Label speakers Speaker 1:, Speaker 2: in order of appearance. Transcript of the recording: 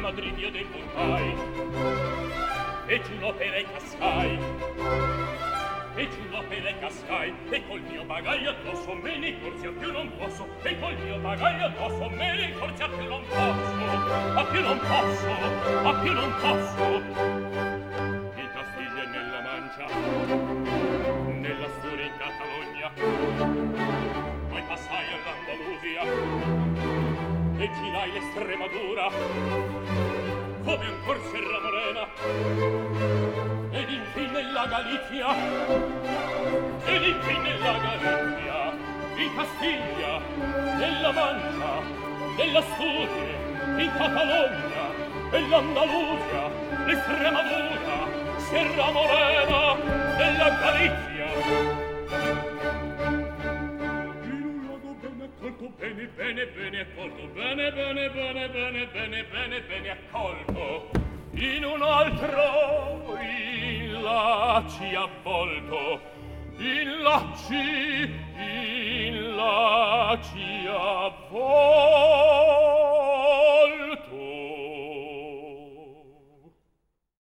Speaker 1: Madrid dei Pompai, e giù l'opera e cascai, e giù l'opera e cascai, e col mio bagaglio addosso me ne corsi a più non posso, e col mio bagaglio addosso me ne corsi a più non posso, a più non posso, a più non posso. In Castiglia e nella Mancia, nella Sturia in Catalogna, poi passai all'Andalusia e girai l'Estremadura, come ancor Serra Morena, ed infine la Galizia, ed infine la Galizia, in Castiglia, nella Mancia, nella Studia, in Catalogna, e l'Andalusia, l'Estremadura, Serra Morena, nella Galizia. In un luogo bene accolto, bene, bene, bene accolto, bene, bene, bene, bene, bene, bene, bene accolto, in un altro in laci avvolto, in laci avvolto.